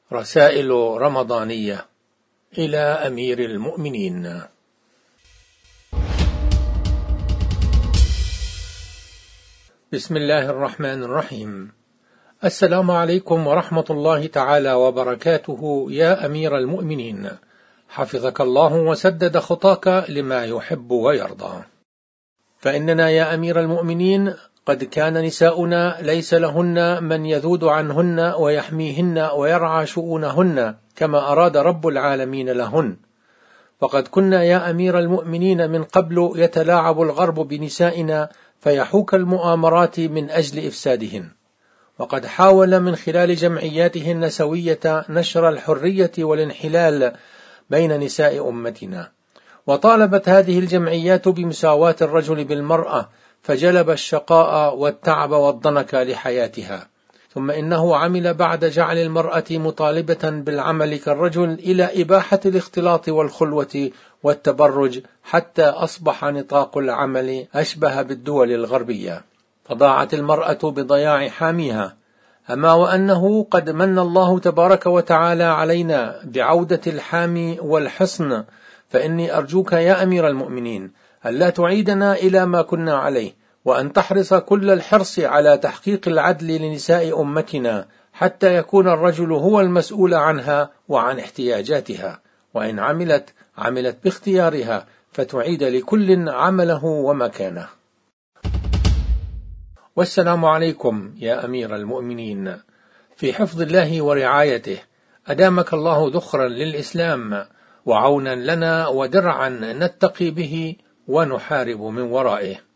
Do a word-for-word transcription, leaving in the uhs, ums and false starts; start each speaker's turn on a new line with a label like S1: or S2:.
S1: رسائل رمضانية إلى أمير المؤمنين. بسم الله الرحمن الرحيم. السلام عليكم ورحمة الله تعالى وبركاته يا أمير المؤمنين، حفظك الله وسدد خطاك لما يحب ويرضى. فإننا يا أمير المؤمنين قد كان نساؤنا ليس لهن من يذود عنهن ويحميهن ويرعى شؤونهن كما أراد رب العالمين لهن، فقد كنا يا أمير المؤمنين من قبل يتلاعب الغرب بنسائنا فيحوك المؤامرات من أجل إفسادهن، وقد حاول من خلال جمعياته النسوية نشر الحرية والانحلال بين نساء أمتنا، وطالبت هذه الجمعيات بمساواة الرجل بالمرأة، فجلب الشقاء والتعب والضنك لحياتها. ثم إنه عمل بعد جعل المرأة مطالبة بالعمل كالرجل إلى إباحة الاختلاط والخلوة والتبرج، حتى أصبح نطاق العمل أشبه بالدول الغربية، فضاعت المرأة بضياع حاميها. أما وأنه قد من الله تبارك وتعالى علينا بعودة الحامي والحصن، فإني أرجوك يا أمير المؤمنين ألا تعيدنا إلى ما كنا عليه، وأن تحرص كل الحرص على تحقيق العدل لنساء أمتنا، حتى يكون الرجل هو المسؤول عنها وعن احتياجاتها، وإن عملت عملت باختيارها، فتعيد لكل عمله ومكانه. والسلام عليكم يا أمير المؤمنين، في حفظ الله ورعايته، أدامك الله ذخرا للإسلام وعونا لنا ودرعا نتقي به ونحارب من ورائه.